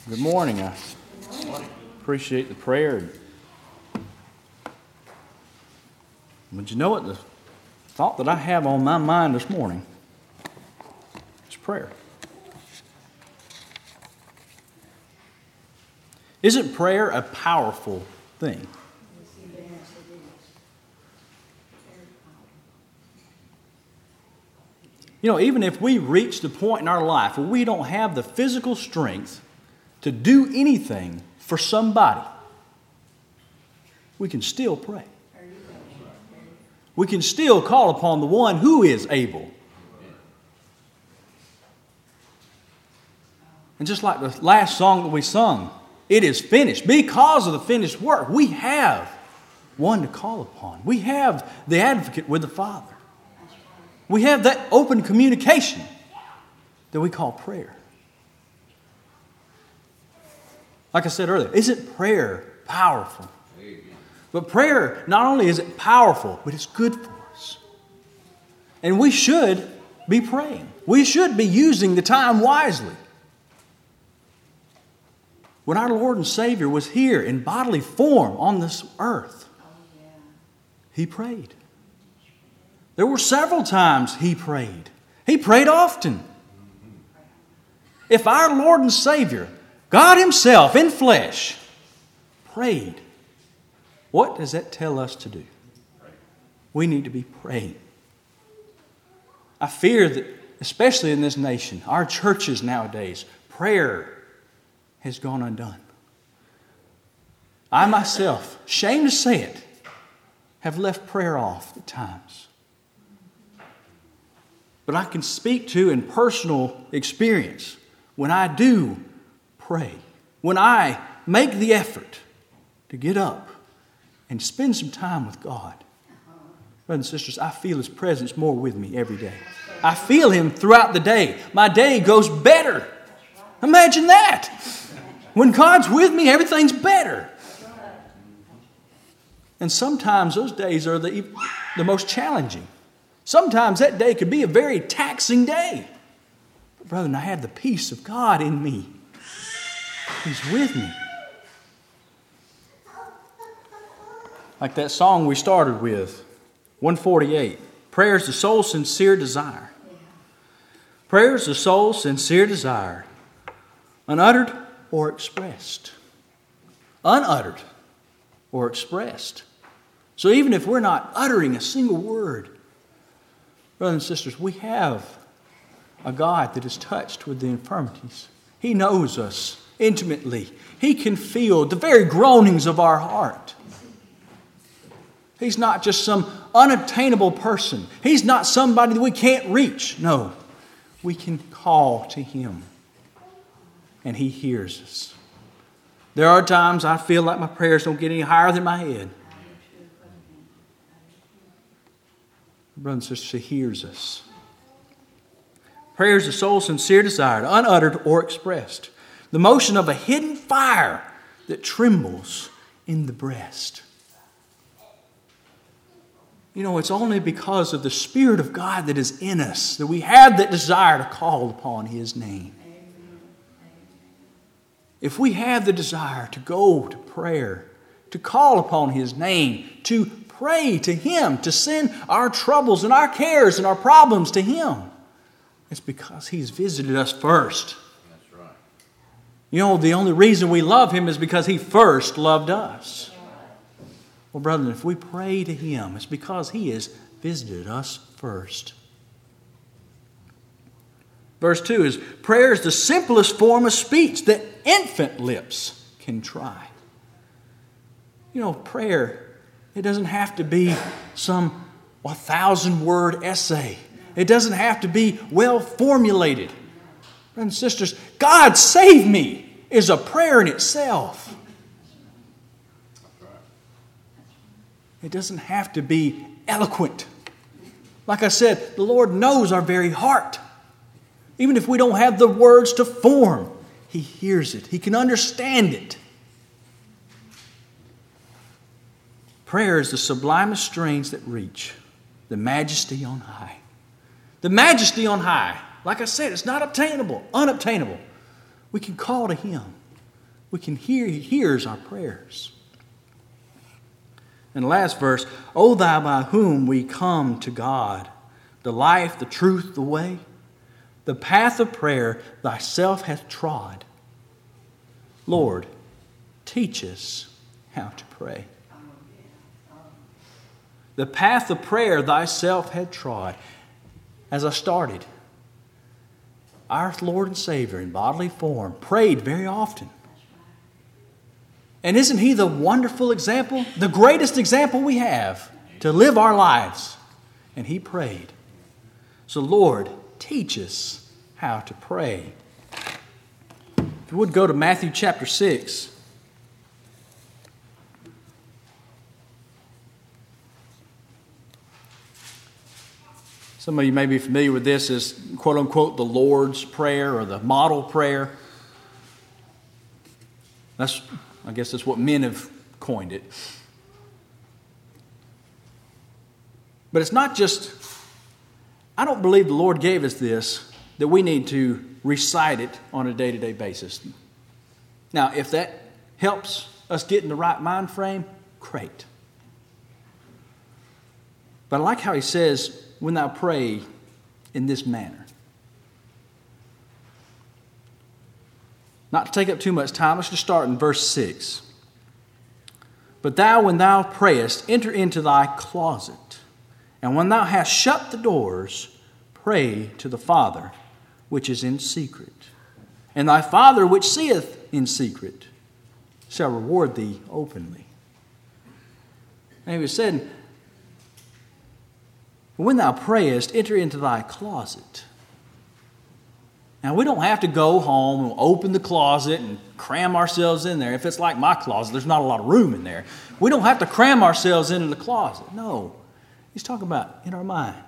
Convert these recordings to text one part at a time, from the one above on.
Good morning. I appreciate the prayer. But you know what? The thought that I have on my mind this morning is prayer. Isn't prayer a powerful thing? You know, even if we reach the point in our life where we don't have the physical strength to do anything for somebody, we can still pray. We can still call upon the one who is able. And just like the last song that we sung, it is finished. Because of the finished work, we have one to call upon. We have the advocate with the Father. We have that open communication that we call prayer. Like I said earlier, isn't prayer powerful? But prayer, not only is it powerful, but it's good for us. And we should be praying. We should be using the time wisely. When our Lord and Savior was here in bodily form on this earth, He prayed. There were several times He prayed. He prayed often. If our Lord and Savior, God Himself in flesh, prayed, what does that tell us to do? We need to be praying. I fear that, especially in this nation, our churches nowadays, prayer has gone undone. I myself, ashamed to say it, have left prayer off at times. But I can speak to in personal experience when I do pray, when I make the effort to get up and spend some time with God. Brothers and sisters, I feel His presence more with me every day. I feel Him throughout the day. My day goes better. Imagine that. When God's with me, everything's better. And sometimes those days are the most challenging. Sometimes that day could be a very taxing day. But brethren, I have the peace of God in me. He's with me. Like that song we started with, 148. Prayer is the soul's sincere desire. Prayer is the soul's sincere desire, unuttered or expressed. Unuttered or expressed. So even if we're not uttering a single word, brothers and sisters, we have a God that is touched with the infirmities. He knows us intimately. He can feel the very groanings of our heart. He's not just some unattainable person. He's not somebody that we can't reach. No, we can call to Him, and He hears us. There are times I feel like my prayers don't get any higher than my head. Brothers and sisters, He hears us. Prayer is the soul's sincere desire, unuttered or expressed. The motion of a hidden fire that trembles in the breast. You know, it's only because of the Spirit of God that is in us that we have that desire to call upon His name. If we have the desire to go to prayer, to call upon His name, to pray to Him, to send our troubles and our cares and our problems to Him, it's because He's visited us first. That's right. You know, the only reason we love Him is because He first loved us. Well, brethren, if we pray to Him, it's because He has visited us first. Verse 2 is, prayer is the simplest form of speech that infant lips can try. You know, prayer, it doesn't have to be some 1,000-word essay. It doesn't have to be well formulated. Brothers and sisters, God save me is a prayer in itself. It doesn't have to be eloquent. Like I said, the Lord knows our very heart. Even if we don't have the words to form, He hears it. He can understand it. Prayer is the sublimest strains that reach the majesty on high. The majesty on high. Like I said, it's not obtainable, unobtainable. We can call to Him. We can hear He hears our prayers. And the last verse, O thou by whom we come to God, the life, the truth, the way, the path of prayer thyself hath trod. Lord, teach us how to pray. The path of prayer thyself had trod. As I started, our Lord and Savior in bodily form prayed very often. And isn't He the wonderful example, the greatest example we have to live our lives? And He prayed. So Lord, teach us how to pray. If you would go to Matthew chapter 6. Some of you may be familiar with this as quote-unquote the Lord's Prayer or the model prayer. I guess that's what men have coined it. But it's not just, I don't believe the Lord gave us this, that we need to recite it on a day-to-day basis. Now, if that helps us get in the right mind frame, great. But I like how He says, when thou pray in this manner. Not to take up too much time, let's just start in verse 6. But thou, when thou prayest, enter into thy closet, and when thou hast shut the doors, pray to the Father which is in secret. And thy Father which seeth in secret shall reward thee openly. And He was saying, when thou prayest, enter into thy closet. Now, we don't have to go home and open the closet and cram ourselves in there. If it's like my closet, there's not a lot of room in there. We don't have to cram ourselves into the closet. No. He's talking about in our mind.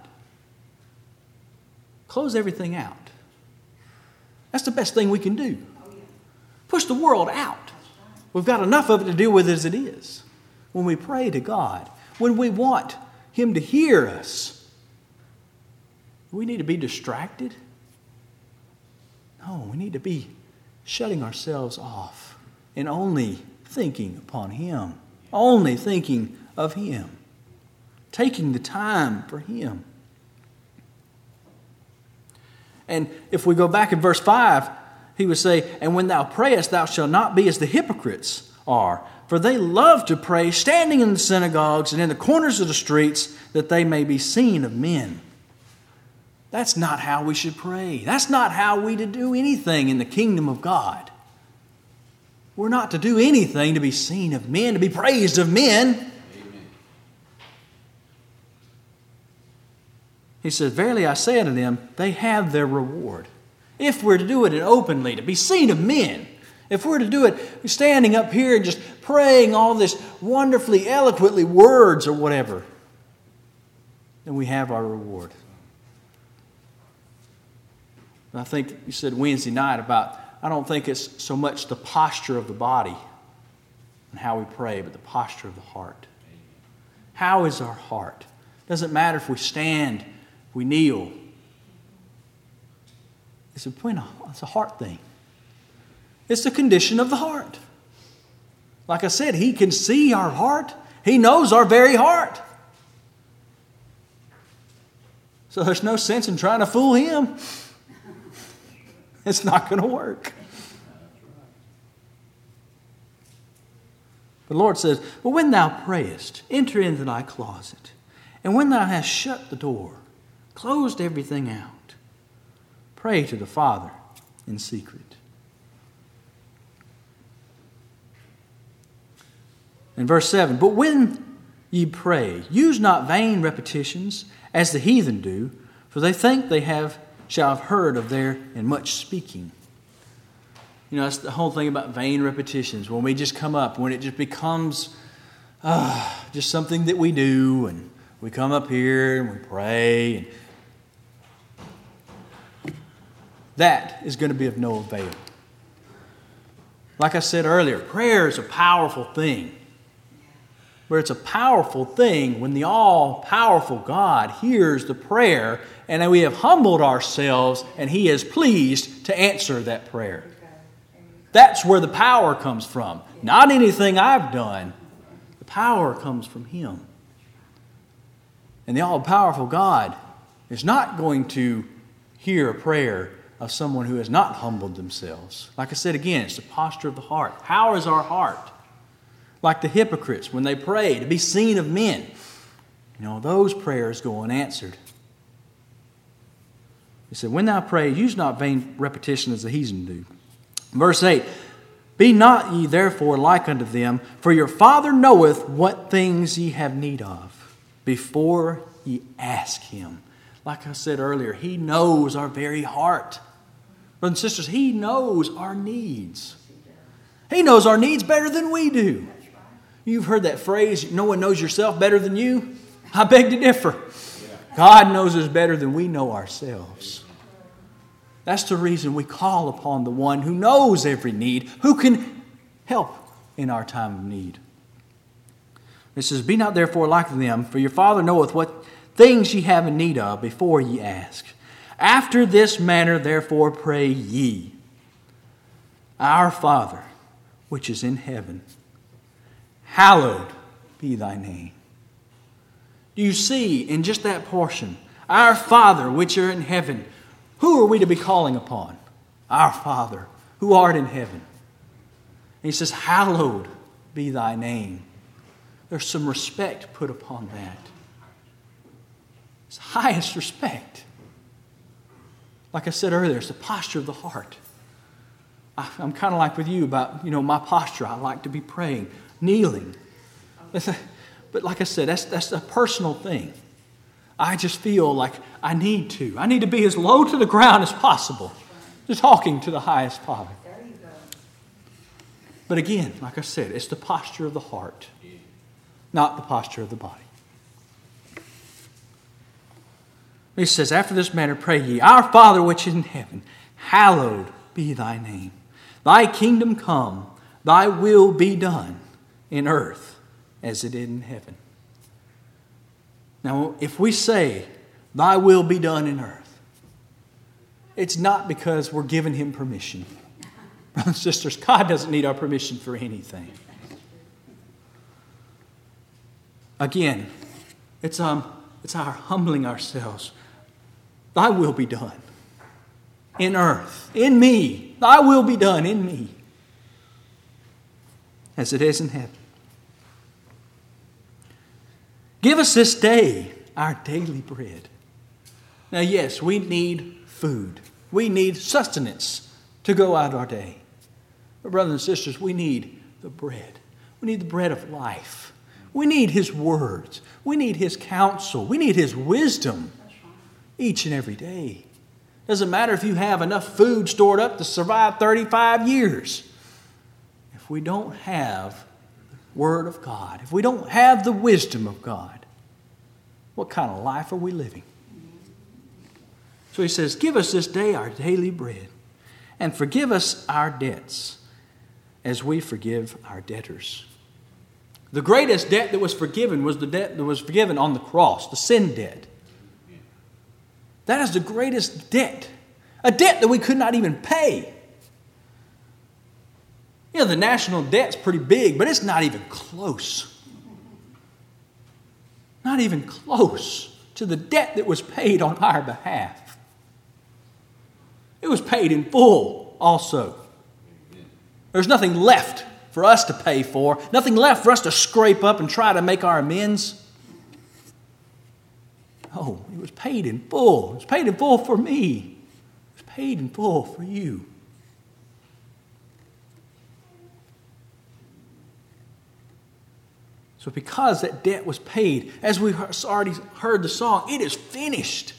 Close everything out. That's the best thing we can do. Push the world out. We've got enough of it to deal with as it is. When we pray to God, when we want Him to hear us, we need to be distracted. No, we need to be shutting ourselves off and only thinking upon Him, only thinking of Him, taking the time for Him. And if we go back in verse 5, He would say, and when thou prayest, thou shalt not be as the hypocrites are, for they love to pray standing in the synagogues and in the corners of the streets, that they may be seen of men. That's not how we should pray. That's not how we to do anything in the kingdom of God. We're not to do anything to be seen of men, to be praised of men. Amen. He said, verily I say unto them, they have their reward. If we're to do it openly, to be seen of men, if we're to do it standing up here and just praying all this wonderfully, eloquently words or whatever, then we have our reward. I think you said Wednesday night about, I don't think it's so much the posture of the body and how we pray, but the posture of the heart. How is our heart? Doesn't matter if we stand, if we kneel. It's a heart thing. It's the condition of the heart. Like I said, He can see our heart. He knows our very heart. So there's no sense in trying to fool Him. It's not going to work. The Lord says, but when thou prayest, enter into thy closet, and when thou hast shut the door, closed everything out, pray to the Father in secret. In verse 7, but when ye pray, use not vain repetitions, as the heathen do, for they think they shall have heard of their and much speaking. You know, that's the whole thing about vain repetitions. When we just come up, when it just becomes just something that we do, and we come up here and we pray, and that is going to be of no avail. Like I said earlier, prayer is a powerful thing. But it's a powerful thing when the all-powerful God hears the prayer and that we have humbled ourselves and He is pleased to answer that prayer. That's where the power comes from. Not anything I've done. The power comes from Him. And the all-powerful God is not going to hear a prayer of someone who has not humbled themselves. Like I said again, it's the posture of the heart. How is our heart? Like the hypocrites, when they pray to be seen of men, those prayers go unanswered. He said, when thou pray, use not vain repetition as the heathen do. Verse 8, be not ye therefore like unto them, for your Father knoweth what things ye have need of, before ye ask Him. Like I said earlier, He knows our very heart. Brothers and sisters, He knows our needs. He knows our needs better than we do. You've heard that phrase, no one knows yourself better than you. I beg to differ. God knows us better than we know ourselves. That's the reason we call upon the one who knows every need, who can help in our time of need. It says, be not therefore like them, for your Father knoweth what things ye have in need of before ye ask. After this manner therefore pray ye, Our Father, which is in heaven, hallowed be thy name. Do you see in just that portion, Our Father, which are in heaven, who are we to be calling upon? Our Father, who art in heaven. And He says, hallowed be thy name. There's some respect put upon that. It's highest respect. Like I said earlier, it's the posture of the heart. I'm kind of like with you about, my posture. I like to be praying, kneeling. But like I said, that's a personal thing. I just feel like I need to be as low to the ground as possible. Just talking to the highest Father. But again, like I said, it's the posture of the heart, not the posture of the body. He says, after this manner pray ye, Our Father which is in heaven, hallowed be thy name. Thy kingdom come, thy will be done in earth as it is in heaven. Now, if we say, thy will be done in earth, it's not because we're giving Him permission. Brothers and sisters, God doesn't need our permission for anything. Again, it's our humbling ourselves. Thy will be done in earth, in me. Thy will be done in me as it is in heaven. Give us this day our daily bread. Now, yes, we need food. We need sustenance to go out our day. But brothers and sisters, we need the bread. We need the bread of life. We need His words. We need His counsel. We need His wisdom each and every day. Doesn't matter if you have enough food stored up to survive 35 years. If we don't have the Word of God, if we don't have the wisdom of God, what kind of life are we living? So He says, give us this day our daily bread, and forgive us our debts as we forgive our debtors. The greatest debt that was forgiven was the debt that was forgiven on the cross, the sin debt. That is the greatest debt. A debt that we could not even pay. The national debt's pretty big, but it's not even close. Not even close to the debt that was paid on our behalf. It was paid in full also. There's nothing left for us to pay for, nothing left for us to scrape up and try to make our amends. Oh, it was paid in full. It was paid in full for me. It was paid in full for you. So because that debt was paid, as we already heard the song, it is finished.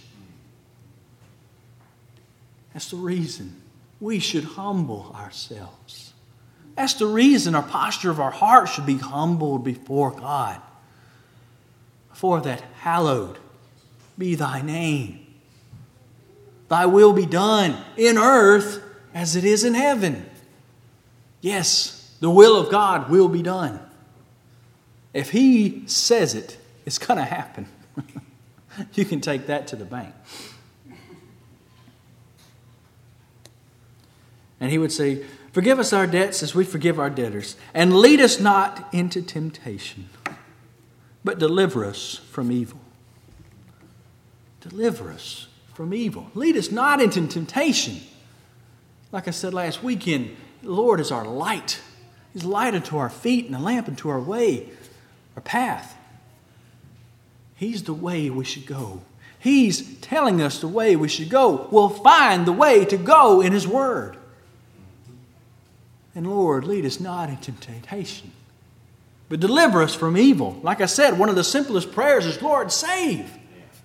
That's the reason we should humble ourselves. That's the reason our posture of our heart should be humbled before God. For that hallowed be thy name. Thy will be done in earth as it is in heaven. Yes, the will of God will be done. If He says it, it's going to happen. You can take that to the bank. And He would say, Forgive us our debts as we forgive our debtors. And lead us not into temptation, but deliver us from evil. Deliver us from evil. Lead us not into temptation. Like I said last weekend, the Lord is our light. He's a light unto our feet and a lamp unto our way, our path. He's the way we should go. He's telling us the way we should go. We'll find the way to go in His Word. And Lord, lead us not into temptation, but deliver us from evil. Like I said, one of the simplest prayers is, Lord, save.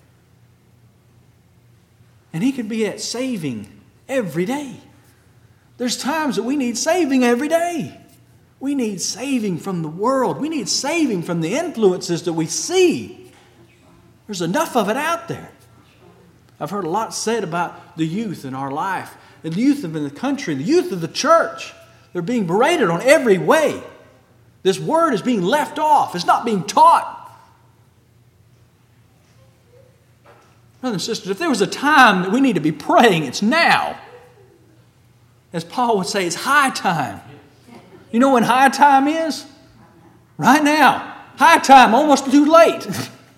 And He could be at saving every day. There's times that we need saving every day. We need saving from the world. We need saving from the influences that we see. There's enough of it out there. I've heard a lot said about the youth in our life, the youth in the country, the youth of the church. They're being berated on every way. This word is being left off. It's not being taught. Brothers and sisters, if there was a time that we need to be praying, it's now. As Paul would say, it's high time. You know when high time is? Right now. High time, almost too late.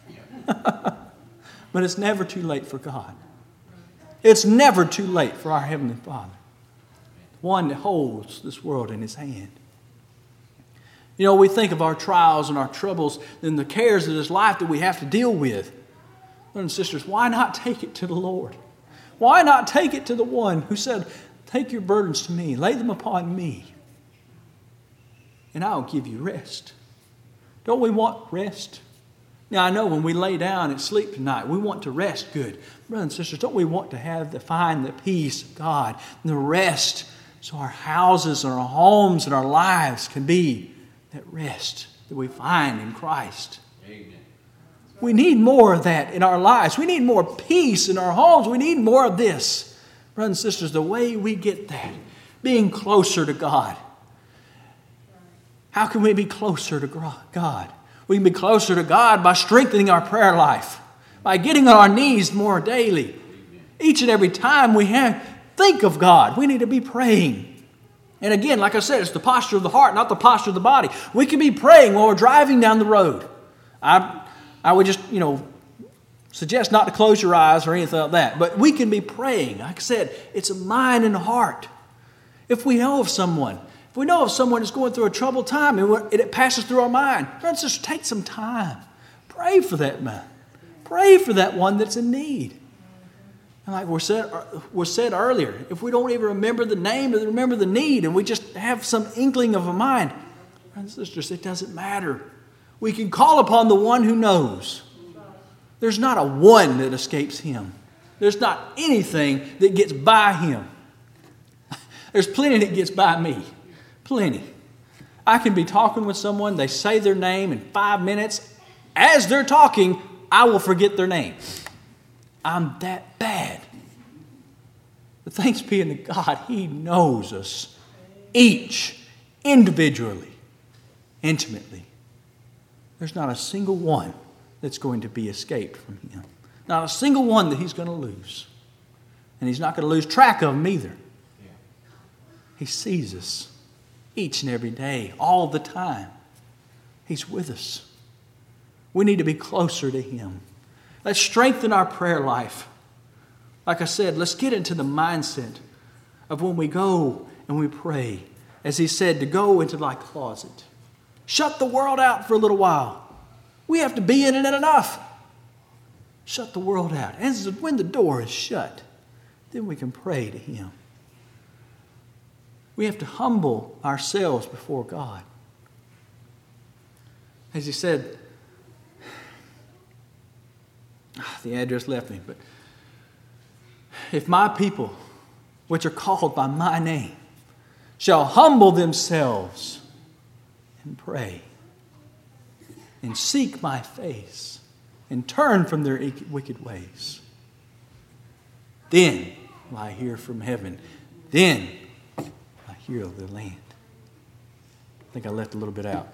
But it's never too late for God. It's never too late for our Heavenly Father. One that holds this world in His hand. You know, we think of our trials and our troubles and the cares of this life that we have to deal with. Brothers and sisters, why not take it to the Lord? Why not take it to the one who said, take your burdens to me, lay them upon me, and I'll give you rest. Don't we want rest? Now, I know when we lay down and sleep tonight, we want to rest good. Brothers and sisters, don't we want to find the peace of God and the rest so our houses and our homes and our lives can be that rest that we find in Christ? Amen. We need more of that in our lives. We need more peace in our homes. We need more of this. Brothers and sisters, the way we get that, being closer to God. How can we be closer to God? We can be closer to God by strengthening our prayer life, by getting on our knees more daily. Each and every time we think of God, we need to be praying. And again, like I said, it's the posture of the heart, not the posture of the body. We can be praying while we're driving down the road. I would just, suggest not to close your eyes or anything like that. But we can be praying. Like I said, it's a mind and a heart. If we know of someone is going through a troubled time and it passes through our mind, let's just take some time. Pray for that man. Pray for that one that's in need. And like was said earlier, if we don't even remember the name or remember the need and we just have some inkling of a mind, brothers and sisters, it doesn't matter. We can call upon the one who knows. There's not a one that escapes Him. There's not anything that gets by Him. There's plenty that gets by me. Plenty. I can be talking with someone, they say their name in 5 minutes. As they're talking, I will forget their name. I'm that bad. But thanks be to God, He knows us each individually, intimately. There's not a single one that's going to be escaped from Him. Not a single one that He's going to lose. And He's not going to lose track of them either. He sees us each and every day, all the time. He's with us. We need to be closer to Him. Let's strengthen our prayer life. Like I said, let's get into the mindset of when we go and we pray. As He said, to go into thy closet. Shut the world out for a little while. We have to be in it enough. Shut the world out. And when the door is shut, then we can pray to Him. We have to humble ourselves before God. As He said, the address left me, but if my people, which are called by my name, shall humble themselves and pray and seek my face and turn from their wicked ways, then will I hear from heaven. Then I heal the land. I think I left a little bit out.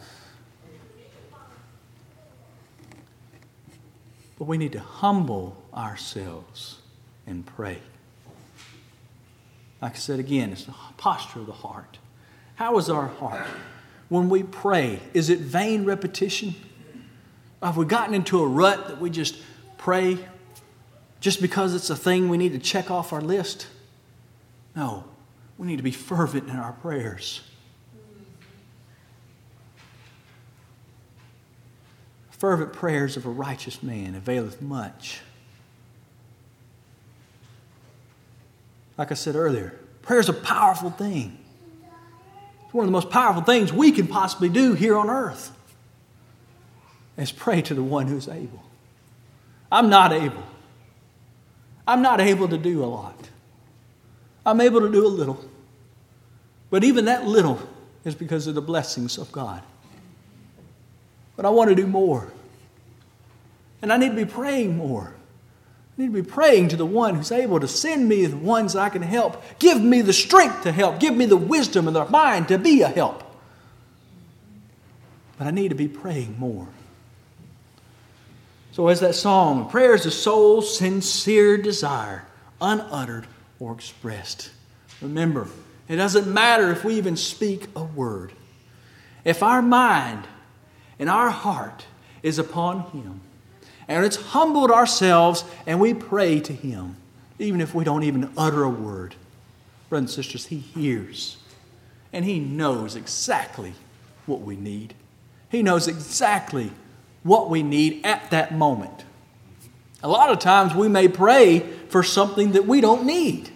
But we need to humble ourselves and pray. Like I said again, it's the posture of the heart. How is our heart when we pray? Is it vain repetition? Have we gotten into a rut that we just pray just because it's a thing we need to check off our list? No, we need to be fervent in our prayers. Fervent prayers of a righteous man availeth much. Like I said earlier, prayer is a powerful thing. It's one of the most powerful things we can possibly do here on earth. Is pray to the one who's able. I'm not able. I'm not able to do a lot. I'm able to do a little. But even that little is because of the blessings of God. But I want to do more. And I need to be praying more. I need to be praying to the one who's able to send me the ones that I can help. Give me the strength to help. Give me the wisdom and the mind to be a help. But I need to be praying more. So as that song, prayer is the soul's sincere desire, unuttered or expressed. Remember, it doesn't matter if we even speak a word. If our mind and our heart is upon Him, and it's humbled ourselves and we pray to Him, even if we don't even utter a word. Brothers and sisters, He hears. And He knows exactly what we need. He knows exactly what we need at that moment. A lot of times we may pray for something that we don't need.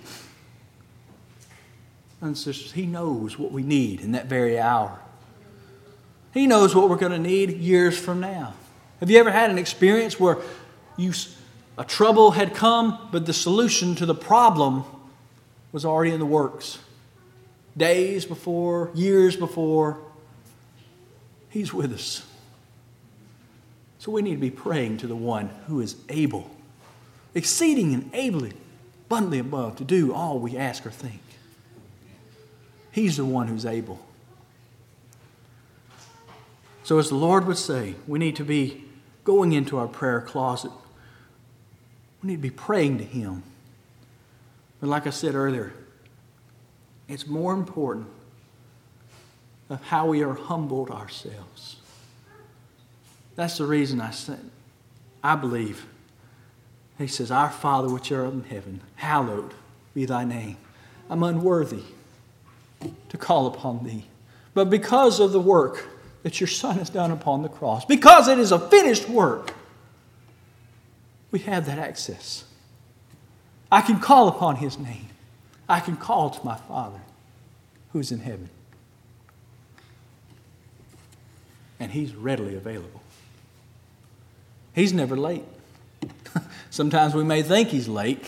Brothers and sisters, He knows what we need in that very hour. He knows what we're going to need years from now. Have you ever had an experience where a trouble had come, but the solution to the problem was already in the works? Days before, years before. He's with us. So we need to be praying to the one who is able, exceeding and ably, abundantly above, to do all we ask or think. He's the one who's able. So as the Lord would say, we need to be going into our prayer closet. We need to be praying to Him. But like I said earlier, it's more important of how we are humbled ourselves. That's the reason I believe. He says, Our Father which art in heaven, hallowed be thy name. I'm unworthy to call upon thee. But because of the work that your Son has done upon the cross, because it is a finished work, we have that access. I can call upon His name. I can call to my Father who's in heaven. And He's readily available. He's never late. Sometimes we may think He's late.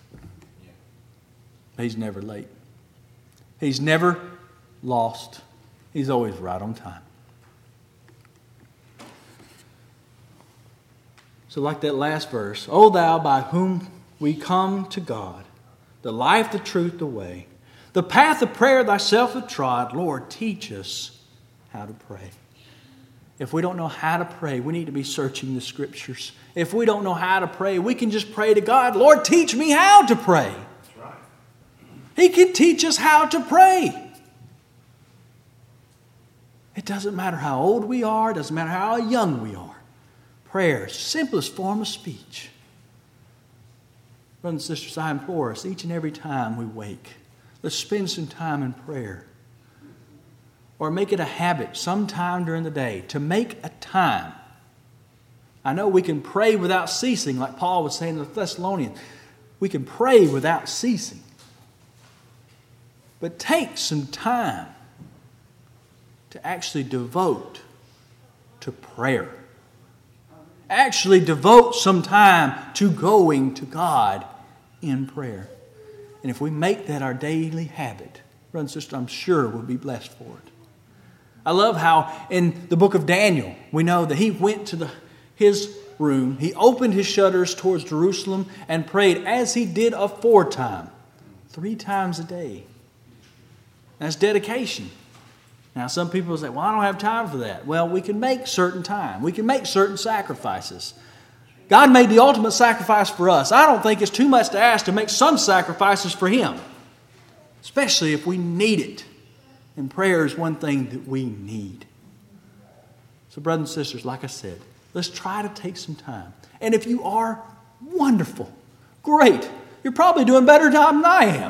But He's never late. He's never lost. He's always right on time. So like that last verse, O thou by whom we come to God, the life, the truth, the way, the path of prayer thyself have trod, Lord, teach us how to pray. If we don't know how to pray, we need to be searching the Scriptures. If we don't know how to pray, we can just pray to God, Lord, teach me how to pray. That's right. He can teach us how to pray. It doesn't matter how old we are. It doesn't matter how young we are. Prayer is the simplest form of speech. Brothers and sisters, I implore us each and every time we wake, let's spend some time in prayer. Or make it a habit sometime during the day to make a time. I know we can pray without ceasing, like Paul was saying to the Thessalonians. We can pray without ceasing. But take some time to actually devote to prayer. Actually devote some time to going to God in prayer. And if we make that our daily habit, brothers and sisters, I'm sure we'll be blessed for it. I love how in the book of Daniel, we know that he went to his room, he opened his shutters towards Jerusalem and prayed as he did aforetime, 3 times a day. That's dedication. Now some people say, well, I don't have time for that. Well, we can make certain time. We can make certain sacrifices. God made the ultimate sacrifice for us. I don't think it's too much to ask to make some sacrifices for Him, especially if we need it. And prayer is one thing that we need. So brothers and sisters, like I said, let's try to take some time. And if you are, wonderful, great. You're probably doing better than I am.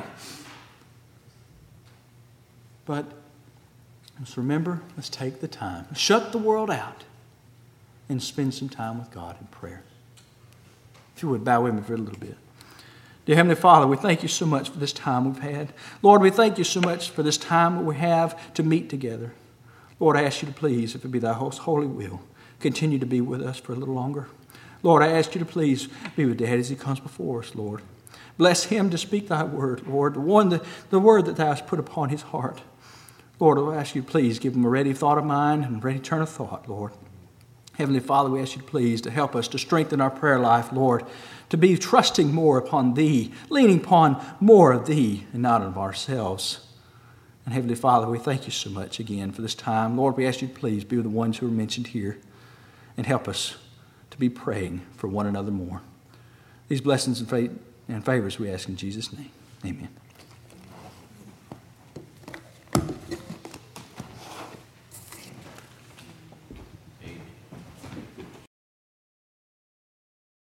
But let's remember, let's take the time. Shut the world out and spend some time with God in prayer. If you would, bow with me for a little bit. Dear Heavenly Father, we thank you so much for this time we've had. Lord, we thank you so much for this time that we have to meet together. Lord, I ask you to please, if it be thy most holy will, continue to be with us for a little longer. Lord, I ask you to please be with Dad as he comes before us, Lord. Bless him to speak thy word, Lord, the word that thou hast put upon his heart. Lord, I ask you to please give him a ready thought of mind and a ready turn of thought, Lord. Heavenly Father, we ask you to please to help us to strengthen our prayer life, Lord, to be trusting more upon thee, leaning upon more of thee and not of ourselves. And Heavenly Father, we thank you so much again for this time. Lord, we ask you to please be with the ones who are mentioned here and help us to be praying for one another more. These blessings and favors we ask in Jesus' name. Amen.